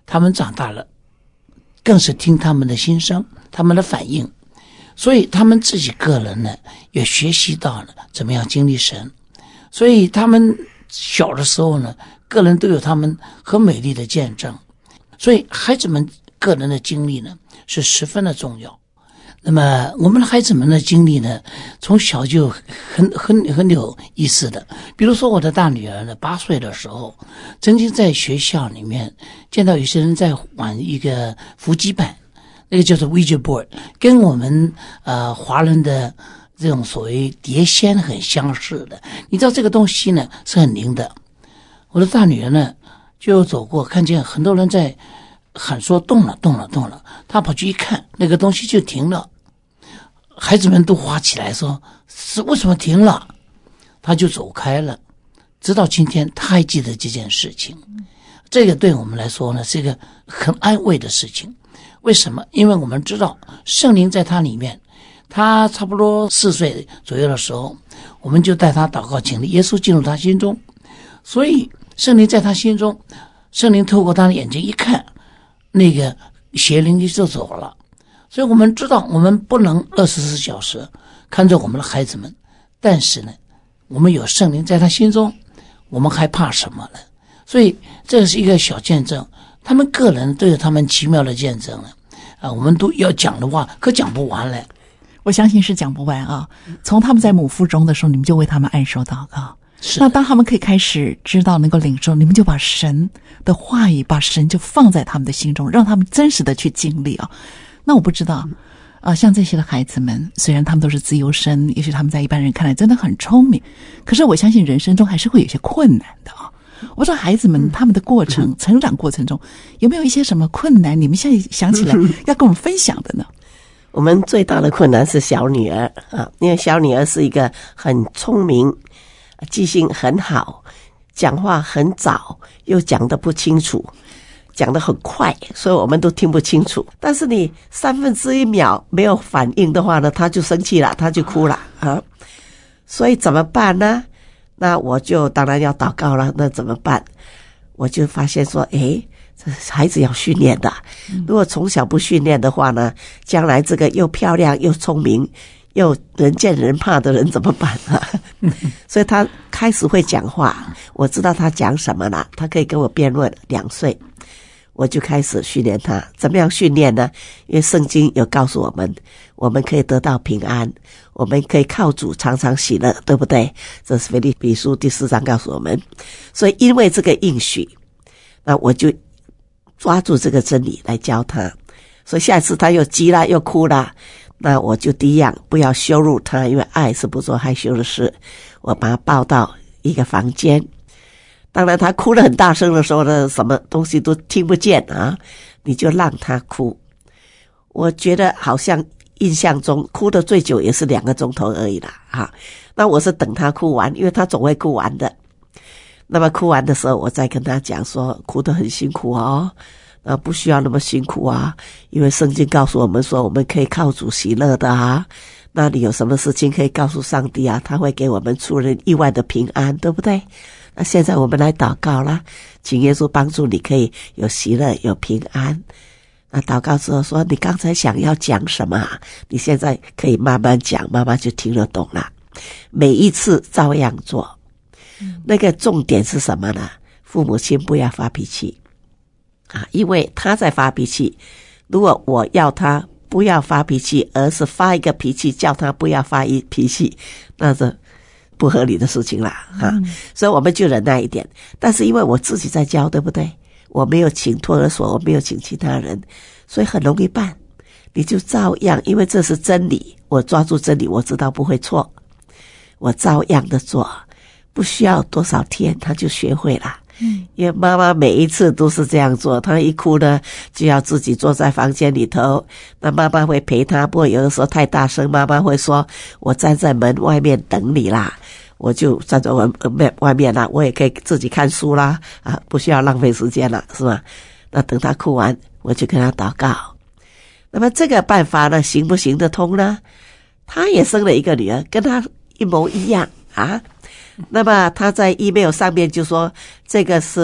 他们长大了，更是听他们的心声，他们的反应，所以他们自己个人呢也学习到了怎么样经历神。所以他们小的时候呢，个人都有他们很美丽的见证，所以孩子们个人的经历呢是十分的重要。那么我们的孩子们的经历呢，从小就很很很有意思的。比如说我的大女儿呢，八岁的时候，曾经在学校里面见到有些人在玩一个伏击板，那个叫做 Ouija board， 跟我们呃华人的这种所谓碟仙很相似的。你知道这个东西呢是很灵的。我的大女儿呢就走过，看见很多人在喊说动了动了动了，她跑去一看，那个东西就停了。孩子们都哗起来说是为什么停了，他就走开了。直到今天他还记得这件事情，这个对我们来说呢是一个很安慰的事情。为什么？因为我们知道圣灵在他里面。他差不多四岁左右的时候，我们就带他祷告，请耶稣进入他心中，所以圣灵在他心中，圣灵透过他的眼睛一看，那个邪灵就走了。所以我们知道我们不能二十四小时看着我们的孩子们，但是呢我们有圣灵在他心中，我们还怕什么呢？所以这是一个小见证，他们个人都有他们奇妙的见证了啊，我们都要讲的话可讲不完了。 我相信是讲不完啊！从他们在母腹中的时候，你们就为他们按手祷告。 是， 那当他们可以开始知道能够领受，你们就把神的话语，把神就放在他们的心中，让他们真实的去经历啊。那我不知道啊、呃，像这些的孩子们，虽然他们都是自由生，也许他们在一般人看来真的很聪明，可是我相信人生中还是会有些困难的啊。我说孩子们他们的过程、成长过程中，有没有一些什么困难？你们现在想起来要跟我们分享的呢？ 我们最大的困难是小女儿啊，因为小女儿是一个很聪明、记性很好、讲话很早，又讲得不清楚，讲得很快，所以我们都听不清楚。但是你三分之一秒没有反应的话呢，她就生气了，她就哭了啊。所以怎么办呢？那我就当然要祷告了。那怎么办？我就发现说，诶，这孩子要训练的，如果从小不训练的话呢，将来这个又漂亮又聪明又人见人怕的人怎么办啊？所以他开始会讲话，我知道他讲什么了，他可以跟我辩论。两岁我就开始训练他。怎么样训练呢？因为圣经有告诉我们，我们可以得到平安，我们可以靠主常常喜乐，对不对？这是腓立比书第四章告诉我们。所以因为这个应许，那我就抓住这个真理来教他。所以下次他又急了又哭了，那我就第一样不要羞辱他，因为爱是不做害羞的事。我把他抱到一个房间，当然他哭得很大声的时候呢，什么东西都听不见啊，你就让他哭。我觉得好像印象中哭得最久也是两个钟头而已啦啊。那我是等他哭完，因为他总会哭完的。那么哭完的时候，我再跟他讲说，哭得很辛苦哦，啊，不需要那么辛苦啊，因为圣经告诉我们说，我们可以靠主喜乐的啊。那你有什么事情可以告诉上帝啊，他会给我们出人意外的平安，对不对？那现在我们来祷告啦，请耶稣帮助你可以有喜乐有平安。那祷告之后说，你刚才想要讲什么啊？你现在可以慢慢讲，妈妈就听得懂了。每一次照样做。那个重点是什么呢？父母亲不要发脾气啊，因为他在发脾气，如果我要他不要发脾气，而是发一个脾气叫他不要发一脾气，那是不合理的事情啦啊、嗯！所以我们就忍耐一点。但是因为我自己在教，对不对？我没有请托儿所，我没有请其他人，所以很容易办。你就照样，因为这是真理，我抓住真理，我知道不会错，我照样的做。不需要多少天他就学会了。嗯，因为妈妈每一次都是这样做，她一哭呢就要自己坐在房间里头，那妈妈会陪她，不过有的时候太大声，妈妈会说我站在门外面等你啦，我就站在外外面啦，我也可以自己看书啦，啊，不需要浪费时间了，是吧？那等她哭完我就跟她祷告。那么这个办法呢行不行得通呢？她也生了一个女儿跟她一模一样啊。那么他在 email 上面就说，这个是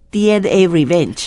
D N A revenge，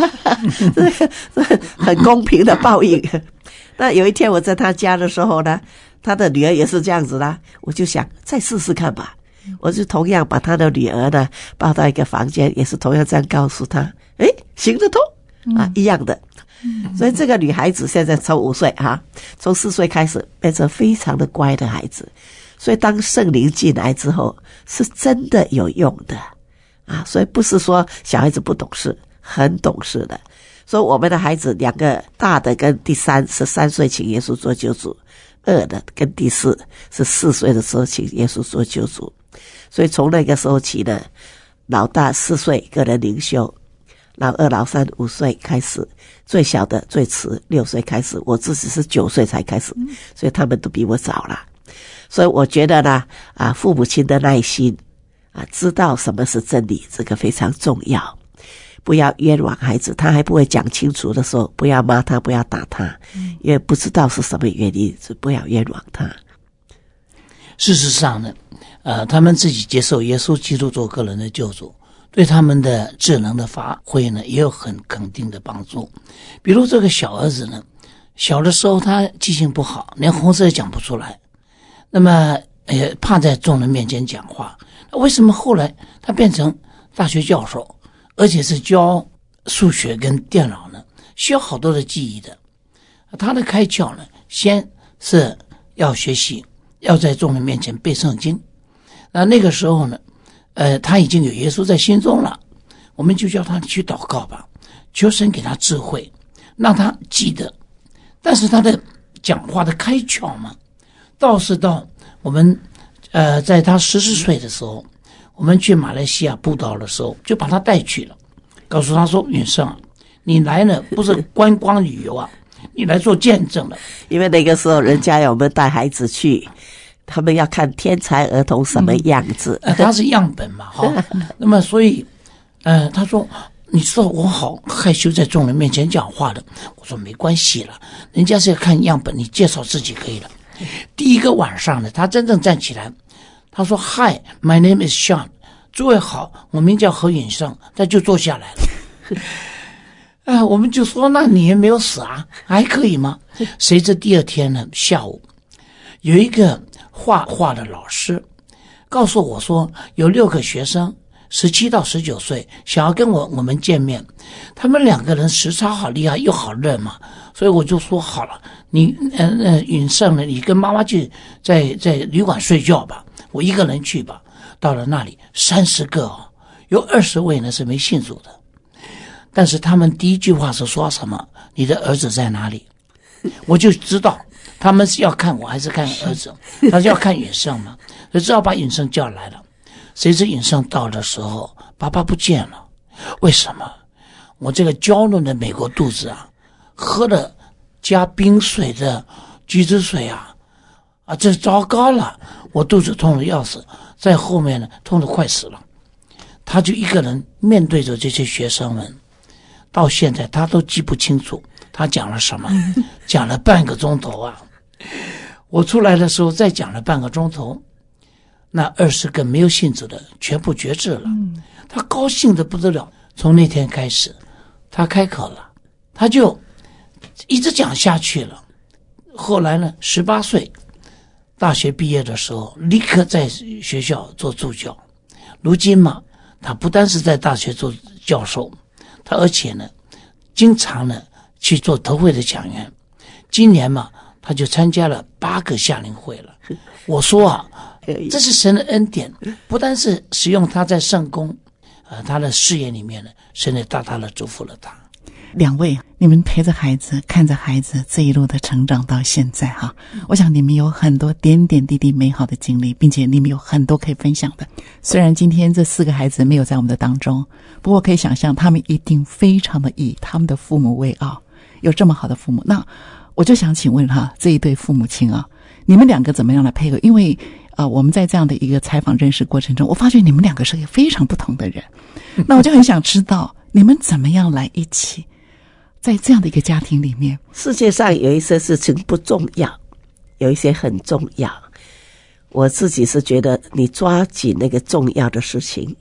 很公平的报应。那有一天我在他家的时候呢，他的女儿也是这样子啦，我就想再试试看吧。我就同样把他的女儿呢抱到一个房间，也是同样这样告诉他，诶，行得通啊，一样的。所以这个女孩子现在从五岁哈，从四岁开始变成非常的乖的孩子。所以当圣灵进来之后，是真的有用的啊！所以不是说小孩子不懂事，很懂事的。所以我们的孩子两个大的跟第三是三岁请耶稣做救主，二的跟第四是四岁的时候请耶稣做救主。所以从那个时候起呢，老大四岁个人灵修，老二老三五岁开始，最小的最迟六岁开始，我自己是九岁才开始，所以他们都比我早了。所以我觉得呢，啊，父母亲的耐心啊，知道什么是真理，这个非常重要。不要冤枉孩子，他还不会讲清楚的时候，不要骂他，不要打他，因为不知道是什么原因，就不要冤枉他。 事实上呢，呃，他们自己接受耶稣基督做个人的救主，对他们的智能的发挥呢，也有很肯定的帮助。比如这个小儿子呢，小的时候他记性不好，连红色也讲不出来，那么也怕在众人面前讲话。为什么后来他变成大学教授，而且是教数学跟电脑呢？需要好多的记忆的。他的开窍呢，先是要学习，要在众人面前背圣经。那那个时候呢，呃，他已经有耶稣在心中了，我们就叫他去祷告吧，求神给他智慧，让他记得。但是他的讲话的开窍嘛，倒是到我们呃，在他十四岁的时候，我们去马来西亚布道的时候，就把他带去了，告诉他说：“允胜啊，你来呢不是观光旅游啊，你来做见证了。” 因为那个时候人家要我们带孩子去，他们要看天才儿童什么样子， 嗯呃、他是样本嘛，哈、哦。那么所以，呃，他说：“你知道我好害羞在众人面前讲话的。”我说：“没关系了，人家是要看样本，你介绍自己可以了。”第一个晚上呢，他真正站起来，他说 ：“Hi, my name is Sean， 诸位好，我名叫何允胜。”他就坐下来了。啊，我们就说：“那你也没有死啊，还可以吗？”谁知第二天呢，下午有一个画画的老师告诉我说，有六个学生十七到十九岁想要跟我我们见面，他们两个人时差好厉害又好热嘛，所以我就说好了，你呃呃允胜呢，你跟妈妈去在在旅馆睡觉吧，我一个人去吧。到了那里三十个哦，有二十位呢是没信主的，但是他们第一句话是说什么？你的儿子在哪里？我就知道他们是要看我还是看儿子，他是要看允胜嘛，就只好把允胜叫来了。谁知允胜到的时候，爸爸不见了。为什么？我这个娇嫩的美国肚子啊，喝了加冰水的橘子水啊，啊，这糟糕了！我肚子痛得要死，在后面呢，痛得快死了。他就一个人面对着这些学生们，到现在他都记不清楚他讲了什么，讲了半个钟头啊！我出来的时候再讲了半个钟头。那二十个没有信主的全部绝志了，他高兴得不得了。从那天开始，他开口了，他就一直讲下去了。后来呢，十八岁大学毕业的时候，立刻在学校做助教。如今嘛，他不单是在大学做教授，他而且呢，经常呢去做头会的讲员。今年嘛，他就参加了八个夏令会了。我说啊，这是神的恩典，不单是使用他在圣工，呃，他的事业里面呢，神也大大的祝福了他。 两位，你们陪着孩子，看着孩子这一路的成长到现在哈，我想你们有很多点点滴滴美好的经历，并且你们有很多可以分享的。虽然今天这四个孩子没有在我们的当中，不过可以想象他们一定非常的以他们的父母为傲，有这么好的父母。那我就想请问哈，这一对父母亲啊，你们两个怎么样来配合？因为呃，我们在这样的一个采访认识过程中，我发觉你们两个是一个非常不同的人。那我就很想知道，你们怎么样来一起在这样的一个家庭里面？ 世界上有一些事情不重要，有一些很重要。我自己是觉得，你抓紧那个重要的事情，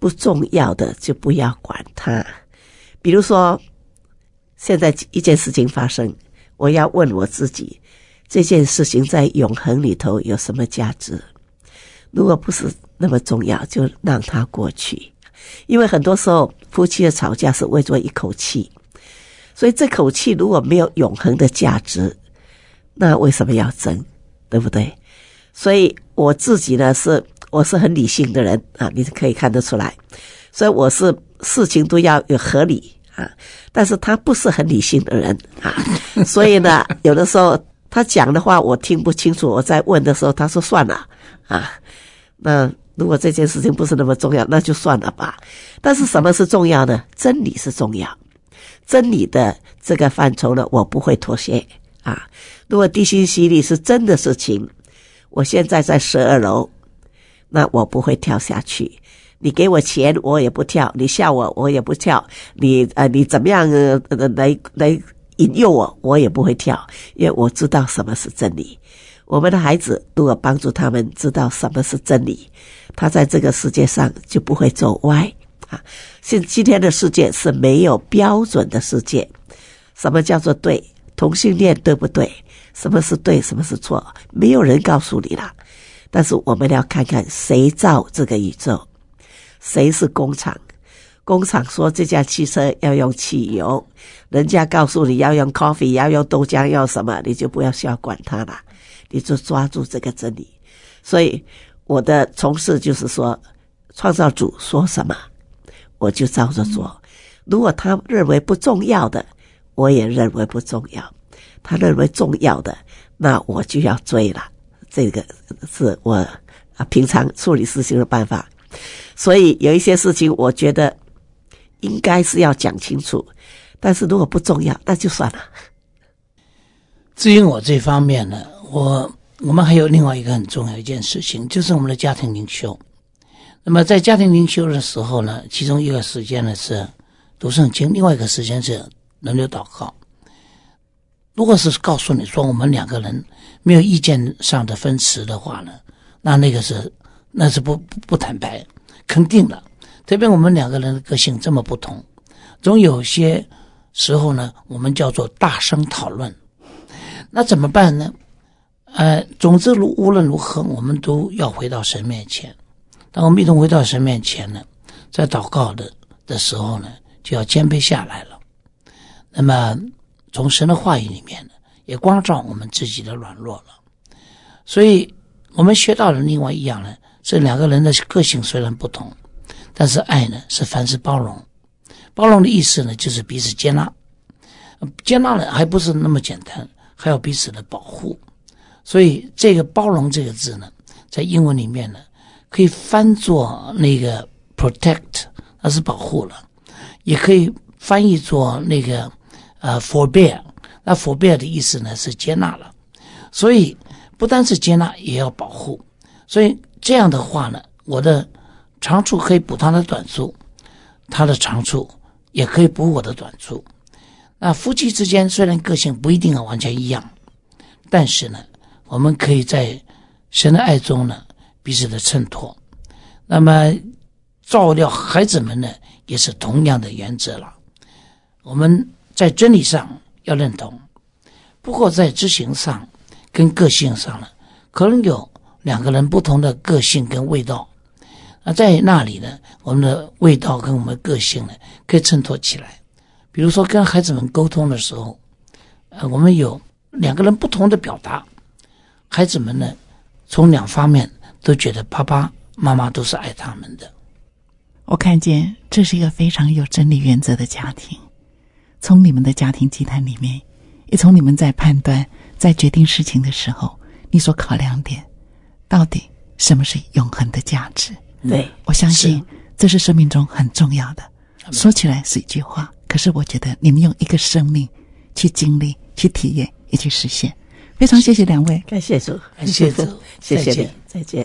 不重要的就不要管它。比如说，现在一件事情发生，我要问我自己，这件事情在永恒里头有什么价值？如果不是那么重要，就让它过去。因为很多时候夫妻的吵架是为咗一口气，所以这口气如果没有永恒的价值，那为什么要争？对不对？所以我自己呢，是我是很理性的人啊，你可以看得出来。所以我是事情都要有合理啊，但是他不是很理性的人啊，所以呢，有的时候他讲的话我听不清楚，我在问的时候他说算了啊，那如果这件事情不是那么重要，那就算了吧。但是什么是重要呢？真理是重要，真理的这个范畴呢，我不会妥协啊。如果地心吸力是真的事情，我现在在十二楼，那我不会跳下去。你给我钱我也不跳，你笑我我也不跳，你呃你怎么样呃来来引诱我我也不会跳，因为我知道什么是真理。我们的孩子如果帮助他们知道什么是真理，他在这个世界上就不会走歪啊。现今天的世界是没有标准的世界，什么叫做对？同性恋对不对？什么是对，什么是错？没有人告诉你啦。但是我们要看看谁造这个宇宙，谁是工厂。工厂说这架汽车要用汽油，人家告诉你要用 coffee 要用豆浆要什么，你就不要需要管它了，你就抓住这个真理。所以我的从事就是说，创造主说什么我就照着做，如果他认为不重要的我也认为不重要，他认为重要的那我就要追了，这个是我啊平常处理事情的办法。所以有一些事情我觉得应该是要讲清楚，但是如果不重要那就算了。 至于我这方面呢，我我们还有另外一个很重要一件事情，就是我们的家庭灵修。那么在家庭灵修的时候呢，其中一个时间呢是读圣经，另外一个时间是轮流祷告。如果是告诉你说我们两个人没有意见上的分歧的话呢，那那个是那是不不坦白，肯定的。特别我们两个人的个性这么不同，总有些时候呢，我们叫做大声讨论。那怎么办呢？呃，总之无论如何，我们都要回到神面前。当我们一同回到神面前呢，在祷告的的时候呢，就要谦卑下来了。那么从神的话语里面呢，也光照我们自己的软弱了。所以我们学到的另外一样呢，是两个人的个性虽然不同，但是爱呢是凡事包容。包容的意思呢，就是彼此接纳。接纳呢还不是那么简单，还有彼此的保护。所以这个包容这个字呢，在英文里面呢，可以翻作那个 protect， 那是保护了，也可以翻译作那个呃 forbear， 那 forbear 的意思呢是接纳了。所以不单是接纳，也要保护。所以这样的话呢，我的长处可以补他的短处，他的长处也可以补我的短处。那夫妻之间虽然个性不一定完全一样，但是呢，我们可以在神的爱中呢彼此的衬托。那么照料孩子们呢，也是同样的原则了。我们在真理上要认同，不过在执行上跟个性上呢，可能有两个人不同的个性跟味道。那在那里呢，我们的味道跟我们的个性呢，可以衬托起来。比如说跟孩子们沟通的时候，呃，我们有两个人不同的表达，孩子们呢，从两方面都觉得爸爸妈妈都是爱他们的。 我看见这是一个非常有真理原则的家庭。从你们的家庭祭坛里面，也从你们在判断在决定事情的时候，你所考量点到底什么是永恒的价值。 对， 我相信这是生命中很重要的。说起来是一句话，可是我觉得你们用一个生命去经历、去体验、也去实现。非常谢谢两位， 感谢主， 感谢主， 谢谢你，再见。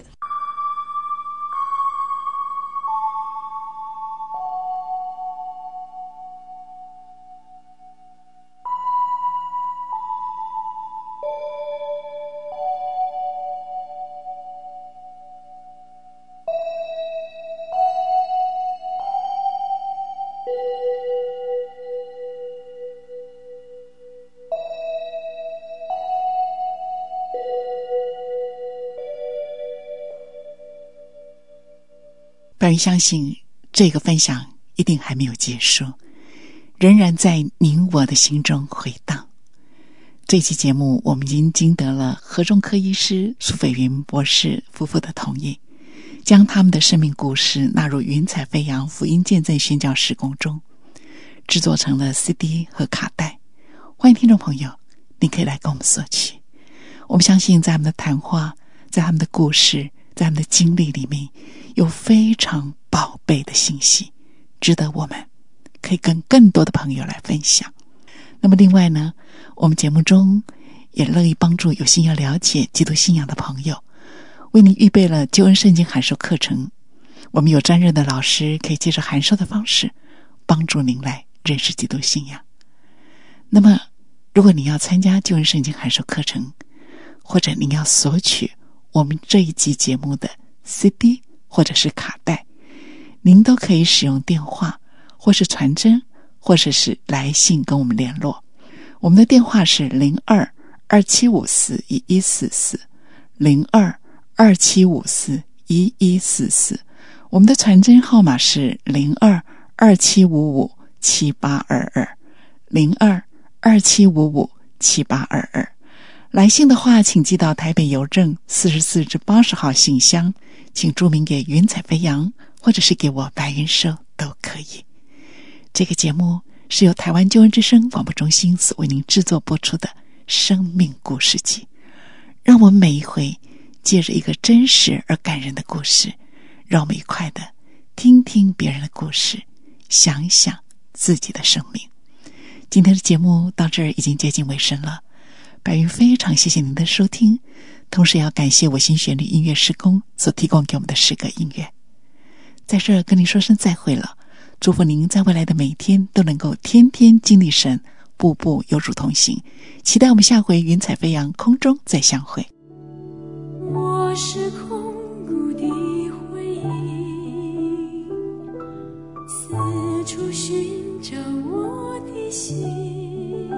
白云相信这个分享一定还没有结束，仍然在您我的心中回荡。这期节目我们已经经得了何中科医师苏斐云博士夫妇的同意，将他们的生命故事纳入云彩飞扬福音见证宣教事工中，制作成了 C D 和卡带。欢迎听众朋友，你可以来跟我们索取。我们相信在他们的谈话，在他们的故事，在他们的经历里面，有非常宝贝的信息，值得我们可以跟更多的朋友来分享。那么另外呢，我们节目中也乐意帮助有心要了解基督信仰的朋友，为您预备了救恩圣经函授课程。我们有专任的老师可以借着函授的方式帮助您来认识基督信仰。那么如果你要参加救恩圣经函授课程，或者您要索取我们这一集节目的 C D 或者是卡带，您都可以使用电话或是传真或者是来信跟我们联络。我们的电话是零二二七五四一一四四 零二二七五四一一四四，我们的传真号码是零二二七五五七八二二 零二二七五五七八二二。来信的话，请寄到台北邮政四十四至八十号信箱，请注明给云彩飞扬，或者是给我白云社都可以。这个节目是由台湾救恩之声广播中心所为您制作播出的生命故事集，让我们每一回借着一个真实而感人的故事，让我们愉快的听听别人的故事，想想自己的生命。今天的节目到这儿已经接近尾声了，白云非常谢谢您的收听，同时也要感谢我新旋律音乐事工所提供给我们的诗歌音乐。在这儿跟您说声再会了，祝福您在未来的每一天都能够天天经历神，步步有主同行。期待我们下回云彩飞扬空中再相会。 我是空谷的回忆，四处寻找我的心，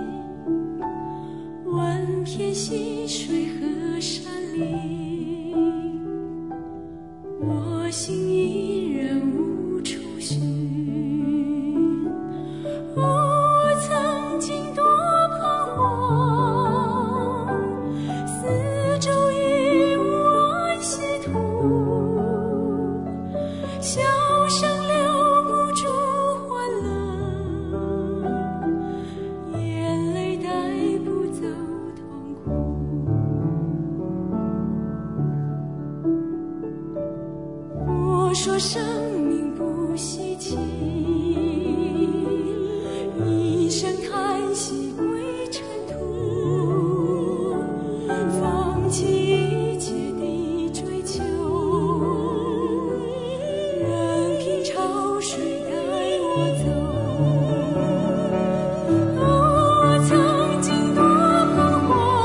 万片溪水和山林，我心依然无处寻。我曾经多彷徨，四周已无安息土，笑声留不住欢乐，眼泪带不走痛苦。我说生命不稀奇，一声叹息归尘土，放弃一切的追求，任凭潮水带我走。我曾经多彷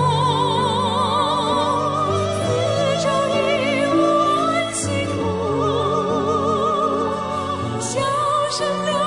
徨，四周已无安息土，笑声留